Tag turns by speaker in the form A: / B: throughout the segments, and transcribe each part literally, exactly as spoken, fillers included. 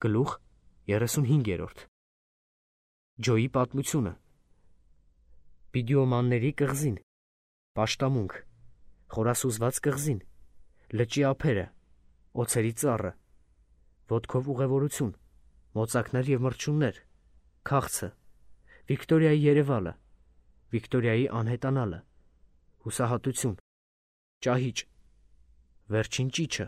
A: Գլուխ երեսունհինգերորդ Ջոյի պատմությունը Բիդիոմանների կղզին Պաշտամունք Խորասուզված կղզին Լճի ափերը Օձերի ծառը Ոտքով ուղևորություն Մոծակներ և մրջյուններ Քաղցը Վիկտորիայի երևալը Վիկտորիայի անհետանալը Հուսահատություն Ճահիճ Վերջին ճիչը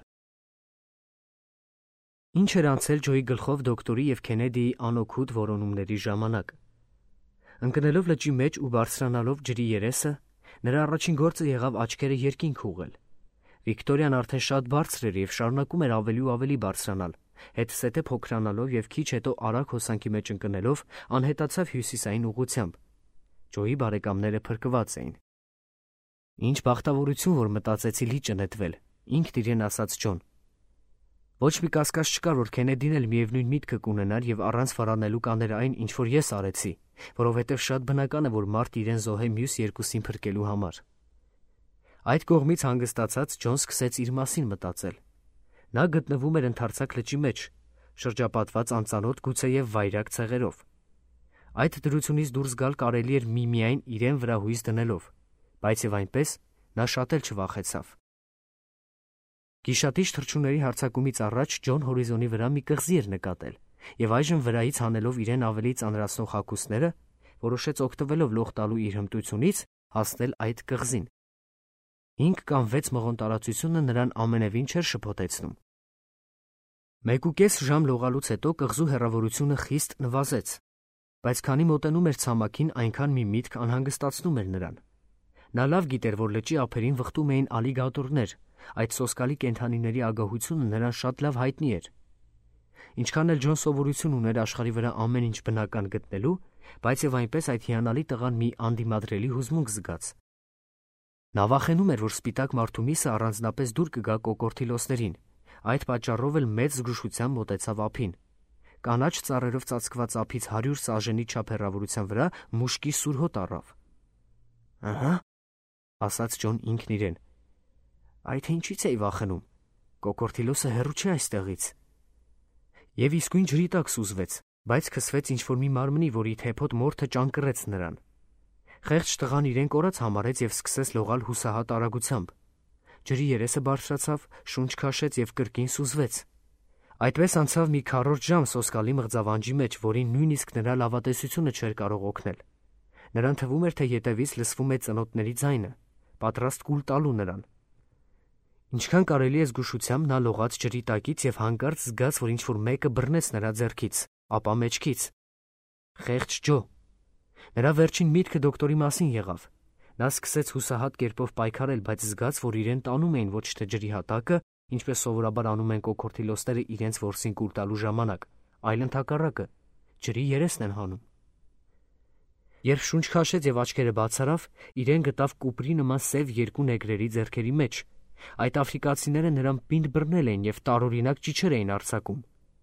A: Ինչ էր անցել Ջոյի գլխով դոկտորի և Քենեդիի անօգուտ որոնումների ժամանակ։ Ընկնելով լճի մեջ ու բարձրանալով ջրի երեսը, նրա առաջին գործը եղավ աչքերը երկինք ուղղել։ Վիկտորիան արդեն շատ բարձր էր և շարունակում էր ավելի ու ավելի բարձրանալ, հետզհետե փոքրանալով և քիչ հետո արագ հոսանքի մեջ ընկնելով անհետացավ հյուսիսային ուղղությամբ։ Ջոյի բարեկամները փրկված էին։ Ինչ բախտավորություն, որ մտածեցի լիճը նետվել, ինքն իրեն ասաց Ջոն։ Ոչ մի կասկած չկար, որ Քենեդին էլ միևնույն միտքը կունենար և առանց վարանելու կաներ այն, ինչ որ ես արեցի, որովհետև շատ բնական է, որ մարդ իրեն զոհե մյուս երկուսին փրկելու համար։ Այդ կողմից հանգստացած Ջոն սկսեց իր մասին մտածել։ Նա գտնվում էր ընդարձակ լճի մեջ, շրջապատված անծանոթ գուցեև վայրագ ցեղերով։ Այդ դրությունից դուրս գալ կարելի էր միմիայն իրեն վրա հույս դնելով, բայց և այնպես նա շատ էլ չվախեցավ։ Գիշատիչ թռչունների հարձակումից առաջ Ջոն հորիզոնի վրա մի կղզի էր նկատել և այժմ վրայից հանելով իրեն ավելի ծանրացնող հագուստները, որոշեց օգտվելով լող տալու իր հմտությունից հասնել այդ կղզին։ Հինգ կամ վեց մղոն տարածությունը նրան ամենևին չէր շփոթեցնում։ Մեկուկես ժամ լողալուց հետո կղզու հեռավորությունը խիստ նվազեց, բայց քանի մոտենում էր ցամաքին, այնքան մի միտք անհանգստացնում էր նրան։ Նա լավ գիտեր, որ լճի ափերին վխտում էին ալիգատորներ, այդ սոսկալի կենդանիների ագահությունը նրան շատ լավ հայտնի էր։ Ինչքան էլ Ջոն սովորություն ուներ աշխարհի վրա ամեն ինչ բնական գտնելու, բայց և այնպես այդ հիանալի տղան մի անդիմադրելի հուզմունք զգաց։ Նա վախենում էր, որ սպիտակ մարդու միսը առանձնապես դուր կգա կոկորդիլոսներին, այդ պատճառով էլ մեծ զգուշությամբ մոտեցավ ափին։ Կանաչ ծառերով ծածկված ափից հարյուր սաժենի չափ հեռավորության վրա մուշկի սուր հոտ առավ։ «Ահա», ասաց Ջոն ինքն իրեն, «Այդ ինչից էի վախենում, կոկորդիլոսը հեռու չէ այստեղից»։ Եվ իսկույն ջրի տակ սուզվեց, բայց քսվեց ինչ-որ մի մարմնի, որի թեփոտ մորթը ճանկռեց նրան։ Խեղճ տղան իրեն կորած համարեց և սկսեց լողալ հուսահատ արագությամբ։ Ջրի երեսը բարձրացավ, շունչ քաշեց և կրկին սուզվեց։ Այդպես անցավ մի քառորդ ժամ սոսկալի մղձավանջի մեջ, որին նույնիսկ նրա լավատեսությունը չէր կարող օգնել։ Նրան թվում էր, թե ետևից լսվում է ծնոտների ձայնը, պատրաստ կուլ տալու նրան։ Ինչքան կարելի է զգուշությամբ նա լողաց ջրի տակից և հանկարծ զգաց, որ ինչ-որ մեկը բռնեց նրա ձեռքից, ապա մեջքից։ Խեղճ Ջո։ Նրա վերջին միտքը դոկտորի մասին եղավ։ Նա սկսեց հուսահատ կերպով պայքարել, բայց զգաց, որ իրեն տանում էին ոչ թե ջրի հատակը, ինչպես սովորաբար անում են կոկորդիլոսները իրենց որսին կուլ տալու ժամանակ, այլ ընդհակառակը, ջրի երեսն են հանում։ Երբ շունչ քաշեց և աչքերը բաց արավ, իրեն գտավ կուպրի նման սև երկու նեգրերի ձեռքերի մեջ։ Այդ աֆրիկացիները նրան պինդ բռնել էին և տարօրինակ ճիչեր էին արձակում։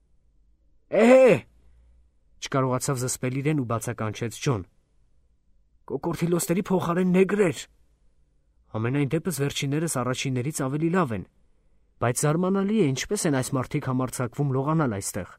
A: «Է՜հ»։ Չկարողացավ զսպել իրեն ու բացականչեց Ջոն։ «Կոկորդիլոսների փոխարեն նեգրեր»։ Համենայն դեպս վերջիններս առաջիններից ավելի լավ են, բայց զարմանալի է, ինչպես են այս մարդիկ համարձակվում լողանալ այստեղ։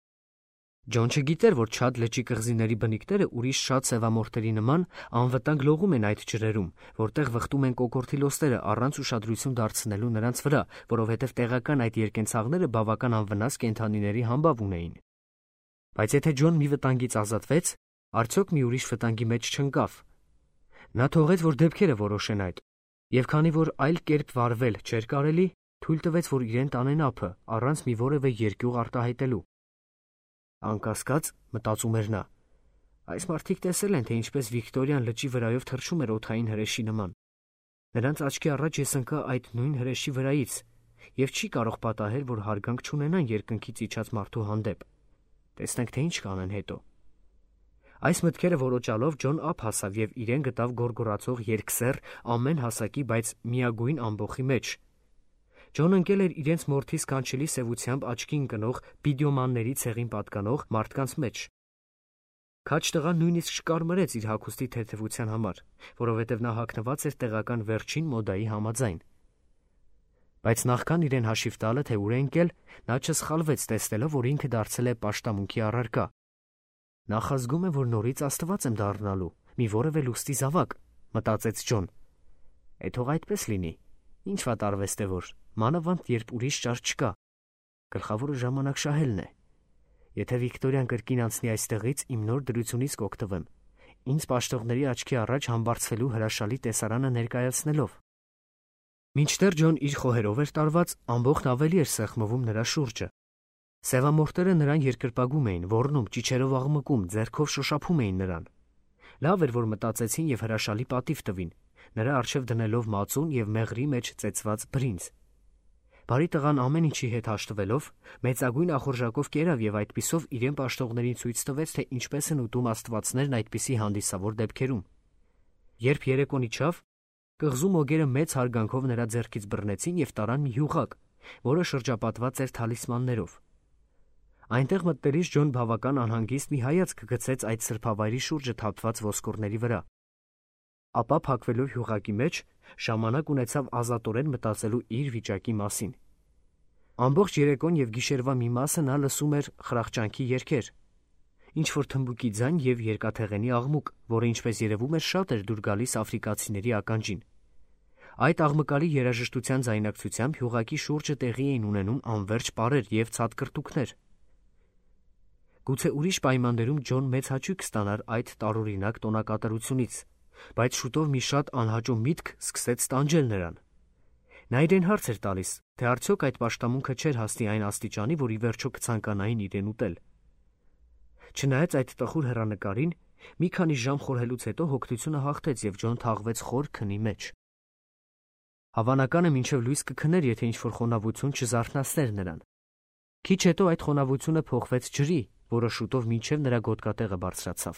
A: Ջոն չգիտեր, որ Չադ լճի կղզիների բնիկները ուրիշ շատ սևամորթերի նման անվտանգ լողում են այդ ջրերում, որտեղ վխտում են կոկորդիլոսները առանց ուշադրություն դարձնելու նրանց վրա, որովհետև տեղական այդ երկենցաղները բավական անվնաս կենդանիների համբավ ունեին։ Բայց եթե Ջոն մի վտանգից ազատվեց, արդյոք մի ուրիշ վտանգի մեջ չընկավ։ Նա թողեց, որ դեպքերը որոշեն այդ, և քանի որ այլ կերպ վարվել չէր կարելի, թույլ տվեց, որ իրեն տանեն ափը, առանց մի որևէ երկյուղ արտահայտելու։ Անկասկած, մտածում էր նա, այս մարդիկ տեսել են, թե ինչպես Վիկտորիան լճի վրայով թռչում էր օդային հրեշի նման։ Նրանց աչքի առաջ ես ընկա այդ նույն հրեշի վրայից և չի կարող պատահել, որ հարգանք չունենան երկնքից իջած մարդու հանդեպ։ Տեսնենք, թե ինչ կանեն հետո։ Այս մտքերը որոճալով Ջոն ափ հասավ և իրեն գտավ գոռգոռացող երկսեռ, ամեն հասակի, բայց միագույն ամբոխի մեջ։ Ջոն ընկել էր իրենց մորթի սքանչելի սևությամբ աչքի ընկնող բիդիոմանների ցեղին պատկանող մարդկանց մեջ։ Քաջ տղան նույնիսկ չկարմրեց իր հագուստի թեթևության համար, որովհետև նա հագնված էր տեղական վերջին մոդայի համաձայն։ Բայց նախքան իրեն հաշիվ տալը, թե ուր է ընկել, նա չսխալվեց տեսնելով, որ ինքը դարձել է պաշտամունքի առարկա։ Նախազգում է, որ նորից Աստված եմ դառնալու, մի որևէ լուստի զավակ, մտածեց Ջոն։ Է թող այդպես լինի, ինչ վատ արվեստ է որ, մանավանդ երբ ուրիշ ճար չկա։ Գլխավորը ժամանակ շահելն է։ Եթե Վիկտորիան կրկին անցնի այստեղից, իմ նոր դրությունից կօգտվեմ, ինձ պաշտողների աչքի առաջ համբարձվելու հրաշալի տեսարանը ներկայացնելով։ Մինչդեռ Ջոն իր խոհերով էր տարված, ամբողջ ավելի էր սեղմվում նրա շուրջը։ Սևամորթերը նրան երկրպագում էին, ոռնում, ճիչերով աղմկում, ձեռքով շոշափում էին նրան։ Լավ էր, որ մտածեցին և հրաշալի պատիվ տվին, նրա առջև դնելով մածուն և մեղրի մեջ ծեծված բրինձ։ Բարի տղան ամեն ինչի հետ հաշտվելով, մեծագույն ախորժակով կերավ և այդպիսով իրեն պաշտողներին ցույց տվեց, թե ինչպես են ուտում աստվածներն այդպիսի հանդիսավոր դեպքերում։ Երբ երեկոն իջավ, կղզու մոգերը մեծ հարգանքով նրա ձեռքից բռնեցին և տարան մի հյուղակ, որը շրջապատված էր թալիսմաններով։ Այնտեղ մտնելիս Ջոն բավական անհանգիստ մի հայացք գցեց այդ սրբավայրի շուրջը թափված ոսկորների վրա։ Ապա փակվելով հյուղակի մեջ, ժամանակ ունեցավ ազատորեն մտածելու իր վիճակի մասին։ Ամբողջ երեկոն և գիշերվա մի մասը նա լսում էր խրախճանքի երգեր, ինչ-որ թմբուկի ձայն և երկաթեղենի աղմուկ, որը ինչպես երևում էր շատ էր դուր գալիս աֆրիկացիների ականջին։ Այդ աղմկալի երաժշտության ձայնակցությամբ հյուղակի շուրջը տեղի էին ունենում անվերջ պարեր և ցատկրտուքներ։ Գուցե ուրիշ պայմաններում Ջոն մեծ հաճույք ստանար այդ տարօրինակ տոնակատարությունից, բայց շուտով մի շատ անհաճո միտք սկսեց տանջել նրան։ Նա իրեն հարց էր տալիս, թե արդյոք այդ պաշտամունքը չէր հասնի այն աստիճանի, որ ի վերջո կցանկանային իրեն ուտել։ Չնայած այդ տխուր հեռանկարին, մի քանի ժամ խորհելուց հետո հոգնությունը հաղթեց և Ջոն թաղվեց խոր քնի մեջ։ Հավանական է մինչև լույս կքներ, եթե ինչ-որ խոնավություն չզարթնացներ նրան։ Քիչ հետո այդ խոնավությունը փոխվեց ջրի, որը շուտով մինչև նրա գոտկատեղը բարձրացավ։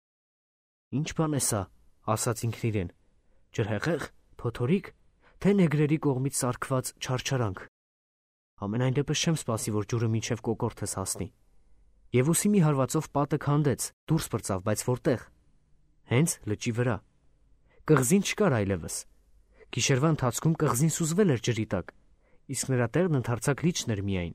A: Ինչ բան է սա, ասաց ինքն իրեն, ջրհեղեղ, փոթորիկ, թե նեգրերի կողմից սարքված չարչարանք։ Ամենայն դեպս չեմ սպասի, որ ջուրը մինչև կոկորդս հասնի։ Եվ ուսի մի հարվածով պատը քանդեց, դուրս պրծավ, բայց որտեղ։ Հենց լճի վրա։ Կղզին չկար այլևս։ Գիշերվա ընթացքում կղզին սուզվել էր ջրի տակ, իսկ նրա տեղն ընդարձակ լիճն էր միայն։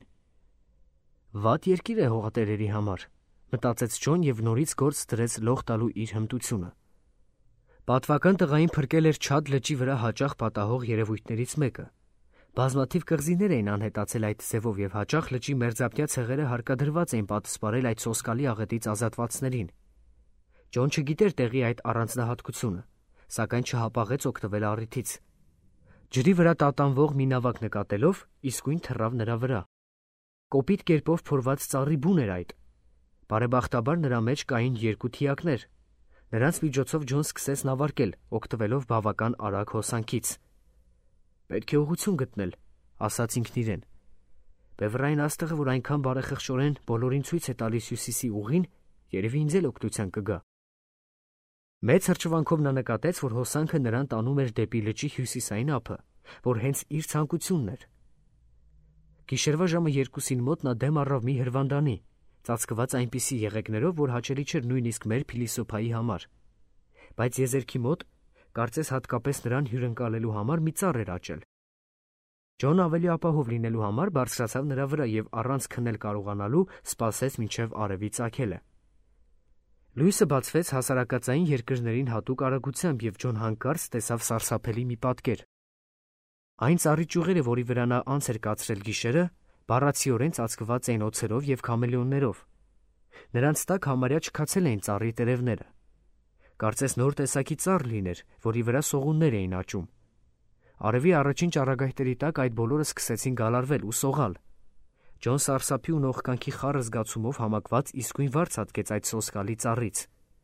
A: Վատ երկիր է հողատերերի համար, մտածեց Ջոն և նորից գործ դրեց լող տալու իր հմտությունը։ Պատվական տղային փրկել էր Չադ լճի վրա հաճախ պատահող երևույթներից մեկը։ Բազմաթիվ կղզիներ էին անհետացել այդ ձևով և հաճախ լճի մերձապնյա ցեղերը հարկադրված էին պատսպարել այդ սոսկալի աղետից ազատվածներին։ Ջոն չգիտեր տեղի այդ առանձնահատկությունը, սակայն չհապաղեց օգտվել առիթից։ Ջրի վրա տատանվող մի նավակ նկատելով, իսկույն թռավ նրա վրա։ Կոպիտ կերպով փորված ծառի բուն էր այդ։ Բարեբախտաբար նրա մեջ կային երկու թիակներ։ Նրանց միջոցով Ջոն սկսեց նավարկել, օգտվելով բավական արագ հոսանքից։ Պետք է ուղղություն գտնել, ասաց ինքն իրեն։ Բևեռային աստղը, որ այնքան բարեխղճորեն բոլորին ցույց է տալիս հյուսիսի ուղին, երևի ինձ էլ օգնության կգա։ Մեծ հրճվանքով նա նկատեց, որ հոսանքը նրան տանում էր դեպի լճի հյուսիսային ափը, որ հենց իր ցանկությունն էր։ Գիշերվա ժամը երկուսին մոտ նա դեմ առավ մի հրվանդանի, ծածկված այնպիսի եղեգներով, որ հաճելի չէր նույնիսկ մեր փիլիսոփայի համար։ Բայց եզերքի մոտ, կարծես հատկապես նրան հյուրընկալելու համար մի ծառ էր աճել։ Ջոն ավելի ապահով լինելու համար բարձրացավ նրա վրա և առանց քնել կարողանալու սպասեց մինչև արևի ծագելը։ Լույսը բացվեց հասարակածային երկրներին հատուկ արագությամբ և Ջոն հանկարծ տեսավ սարսափելի մի պատկեր։ Այն ծառի ճյուղերը, որի վրա նա անց էր կացրել գիշերը, բառացիորեն ծածկված էին օձերով և քամելեոններով։ Նրանց տակ համարյա չքացել էին ծառի տերևները։ Կարծես նոր տեսակի ծառ լիներ, որի վրա սողուններ էին աճում։ Արևի առաջին ճառագայթերի տակ այդ բոլորը սկսեցին գալարվել ու սողալ։ Ջոն սարսափի ու նողկանքի խառը զգացումով համակված իսկույն վարձ հատկեց այդ սոսկալի ծառից։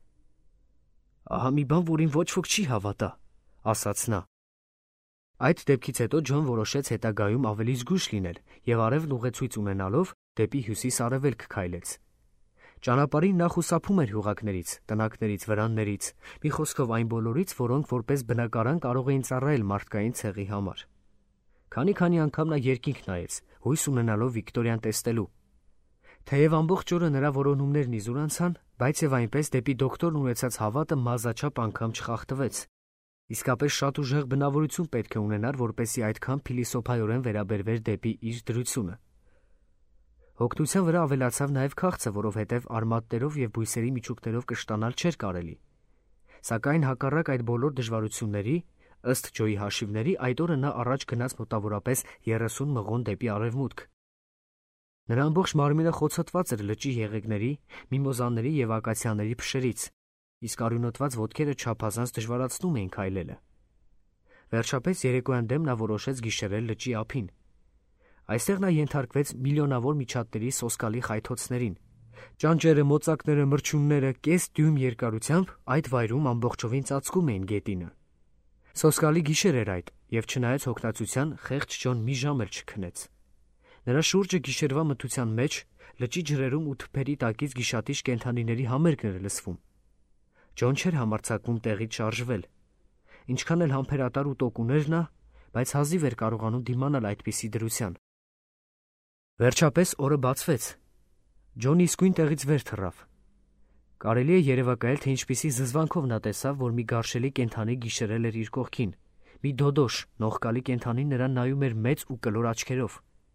A: Ահա մի բան, որին ոչ ոք չի հավատա, ասաց նա։ Այդ դեպքից հետո Ջոն որոշեց հետագայում ավելի զգույշ լինել և արևն ուղեցույց ունենալով դեպի հյուսիս-արևելք քայլեց։ Ճանապարհին նա խուսափում էր հյուղակներից, տնակներից, վրաններից, մի խոսքով այն բոլորից, որոնք որպես բնակարան կարող էին ծառայել մարդկային ցեղի համար։ Քանի-քանի անգամ նա երկինք նայեց, հույս ունենալով Վիկտորիան տեսնելու։ Թեև ամբողջ օրը նրա որոնումներն իզուր անցան, բայց և այնպես դեպի դոկտորն ունեցած հավատը մազաչափ անգամ չխախտվեց։ Իսկապես շատ ուժեղ բնավորություն պետք է ունենար, որպեսզի այդքան փիլիսոփայորեն վերաբերվեր դեպի իր դրությունը։ Հոգնության վրա ավելացավ նաև քաղցը, որովհետև արմատներով և բույսերի միջուկներով կշտանալ չէր կարելի։ Սակայն հակառակ այդ բոլոր դժվարությունների, ըստ Ջոյի հաշիվների, այդ օրը նա առաջ գնաց մոտավորապես երեսուն մղոն դեպի արևմուտք։ Նրա ամբողջ մարմինը խոցոտված էր լճի եղեգների, միմոզաների և ակացիաների փշերից, իսկ արյունոտված ոտքերը չափազանց դժվարացնում էին քայլելը։ Վերջապես երեկոյան դեմ նա որոշեց գիշերել լճի ափին։ Այստեղ նա ենթարկվեց միլիոնավոր միջատների սոսկալի խայթոցներին։ Ճանճերը, մոծակները, մրջյունները կես դյույմ երկարությամբ այդ վայրում ամբողջովին ծածկում էին գետինը։ Սոսկալի գիշեր էր այդ, և չնայած հոգնածության, խեղճ Ջոն մի ժամ էլ չքնեց։ Նրա շուրջը գիշերվա մթության մեջ լճի ջրերում ու թփերի տակից գիշատիչ կենդանիների համերգն էր լսվում։ Ջոն չէր համարձակվում տեղից շարժվել։ Ինչքան էլ համբերատար ու տոկուն էր նա, բայց հազիվ էր կարողանում դիմանալ այդպիսի դրության։ Վերջապես օրը բացվեց։ Ջոնը իսկույն տեղից վեր թռավ։ Կարելի է երևակայել, թե ինչպիսի զզվանքով նա տեսավ, որ մի գարշելի կենդանի գիշերել էր իր կողքին։ Մի դոդոշ, նողկալի կենդանին նրան նայում էր մեծ ու կլոր աչքերով։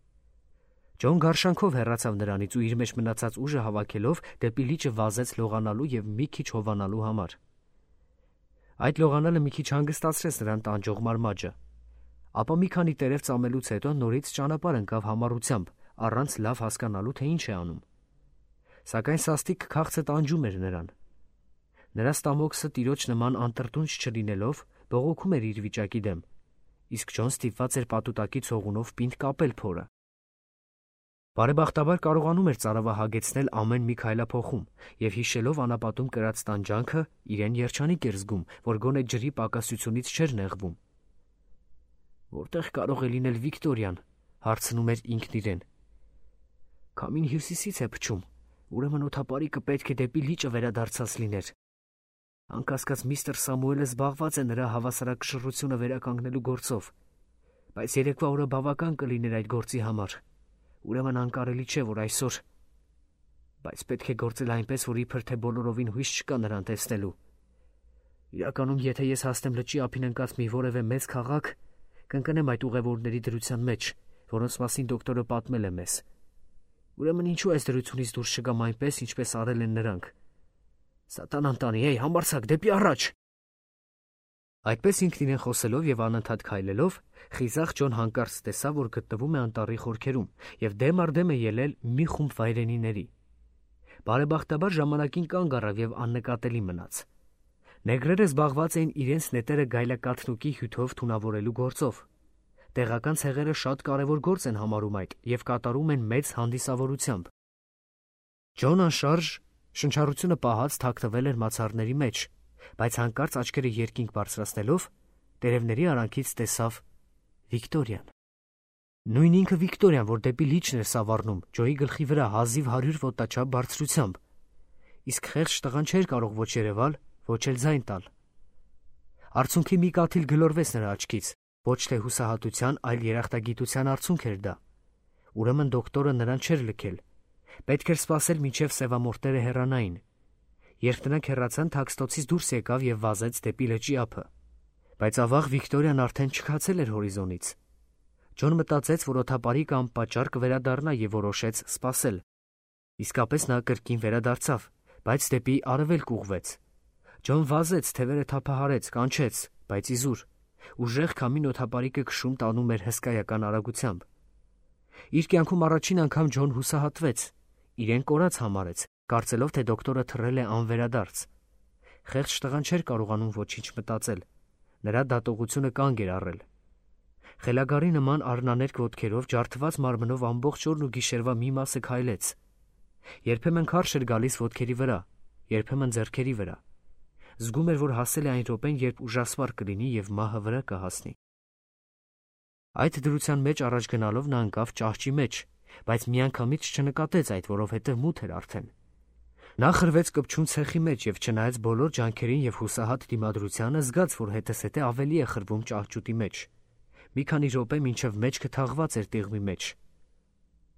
A: Ջոն գարշանքով հեռացավ նրանից ու իր մեջ մնացած ուժը հավաքելով դեպի լիճը վազեց լողանալու և մի քիչ հովանալու համար։ Այդ լողանալը մի քիչ հանգստացրեց նրան տանջող մարմաճը։ Ապա մի քանի տերև ծամելուց հետո նորից ճանապարհ ընկավ համառությամբ, առանց լավ հասկանալու, թե ինչ է անում։ Սակայն սաստիկ քաղցը տանջում էր նրան։ Նրա ստամոքսը տիրոջ նման անտրտունջ չլինելով բողոքում էր իր վիճակի դեմ, իսկ Ջոն ստիպված էր պատուտակի ցողունով պինդ կապել փորը։ Բարեբախտաբար կարողանում էր ծարավը հագեցնել ամեն մի քայլափոխում և հիշելով անապատում կրած տանջանքը, իրեն երջանիկ էր զգում, որ գոնե ջրի պակասությունից չէր նեղվում։ «Որտե՞ղ կարող է լինել Վիկտորիան», հարցնում էր ինքն իրեն։ «Քամին հյուսիսից է փչում, ուրեմն օդապարիկը պետք է դեպի լիճը վերադարձած լիներ։ Անկասկած միստր Սամուելը զբաղված է նրա հավասարակշռությունը վերականգնելու գործով, բայց երեկվա օրը բավական կլիներ այդ գործի համար։ Ուրեմն անկարելի չէ, որ այսօր… Բայց պետք է գործել այնպես, որ իբր թե բոլորովին հույս չկա նրան տեսնելու։ Իրականում, եթե ես հասնեմ լճի ափին ընկած մի որևէ մեծ քաղաք, կընկնեմ այդ ուղևորների դրության մեջ, որոնց մասին դոկտորը պատմել է մեզ։ Ուրեմն ինչու այս դրությունից դուրս չգամ այնպես, ինչպես արել են նրանք։ Սատանան տանի, հեյ, համարձակ, դեպի առաջ»։ Այդպես ինքն իրեն խոսելով և անընդհատ քայլելով, խիզախ Ջոն հանկարծ տեսավ, որ գտնվում է անտառի խորքերում և դեմ առ դեմ է ելել մի խումբ վայրենիների։ Բարեբախտաբար ժամանակին կանգ առավ և աննկատելի մնաց։ Նեգրերը զբաղված էին իրենց նետերը գայլակաթնուկի հյութով թունավորելու գործով։ Տեղական ցեղերը շատ կարևոր գործ են համարում այդ և կատարում են մեծ հանդիսավորությամբ։ Ջոն անշարժ, շնչառությունը պահած թաքնվել էր մացառների մեջ, բայց հանկարծ աչքերը երկինք բարձրացնելով, տերևների արանքից տեսավ Վիկտորիան։ Նույն ինքը Վիկտորիան, որ դեպի լիճն էր սավառնում Ջոյի գլխի վրա հազիվ հարյուր ոտնաչափ բարձրությամբ։ Իսկ խեղճ տղան չէր կարող ոչ երևալ, ոչ էլ ձայն տալ։ Արցունքի մի կաթիլ գլորվեց նրա աչքից, ոչ թե հուսահատության, այլ երախտագիտության արցունք էր դա։ Ուրեմն դոկտորը նրան չէր լքել։ Պետք էր սպասել, մինչև սևամորթները հեռանային։ Երբ նրանք հեռացան, թաքստոցից դուրս եկավ և վազեց դեպի լճի ափը։ Բայց ավաղ Վիկտորիան արդեն չքացել էր հորիզոնից։ Ջոն մտածեց, որ օդապարիկը անպատճառ կվերադառնա և որոշեց սպասել։ Իսկապես նա կրկին վերադարձավ, բայց դեպի արևելք ուղղվեց։ Ջոն վազեց, թևերը թափահարեց, կանչեց, բայց իզուր։ Ուժեղ քամին օդապարիկը քշում տանում էր հսկայական արագությամբ։ Իր կյանքում առաջին անգամ Ջոն հուսահատվեց, իրեն կորած համարեց, կարծելով, թե դոկտորը թռել է անվերադարձ։ Խեղճ տղան չէր կարողանում ոչինչ մտածել։ Նրա դատողությունը կանգ էր առել։ Խելագարի նման առնաներկ ոտքերով, ջարդված մարմնով ամբողջ օրն ու գիշերվա մի մասը քայլեց։ Երբեմն քարշ էր գալիս ոտքերի վրա, երբեմն ձեռքերի վրա։ Զգում էր, որ հասել է այն րոպեն, երբ ուժասպառ կլինի և մահը վրա կհասնի։ Այդ դրության մեջ առաջ գնալով նա ընկավ ճահճի մեջ, բայց միանգամից չնկատեց այդ, որովհետև մութ էր արդեն։ Նա խրվեց կպչուն ցեխի մեջ և չնայած բոլոր ջանքերին և հուսահատ դիմադրությանը, զգաց, որ հետզհետե ավելի է խրվում ճահճուտի մեջ։ Մի քանի րոպե մինչև մեջքը թաղված էր տիղմի մեջ։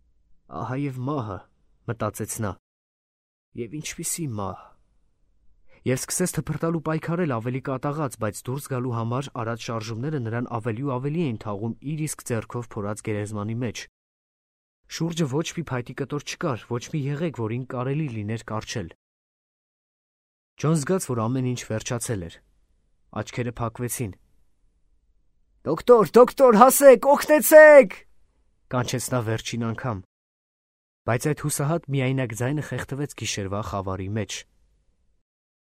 A: «Ահա և մահը», մտածեց նա։ Եվ ինչպիսի մահ։ Եվ սկսեց թփրտալ ու պայքարել ավելի կատաղած, բայց դուրս գալու համար արած շարժումները նրան ավելի ու ավելի էին թաղում իր իսկ ձեռքով փորած գերեզմանի մեջ։ Շուրջը ոչ մի փայտի կտոր չկար, ոչ մի եղեք, որին կարելի լիներ կառչել։ Ջոն զգաց, որ ամեն ինչ վերջացել էր։ Աչքերը փակվեցին։ «Դոկտոր, դոկտոր, հասեք, օգնեցեք!» կանչեց նա վերջին անգամ։ Բայց այդ հուսահատ միայնակ ձայնը խեղդվեց գիշերվա խավարի մեջ։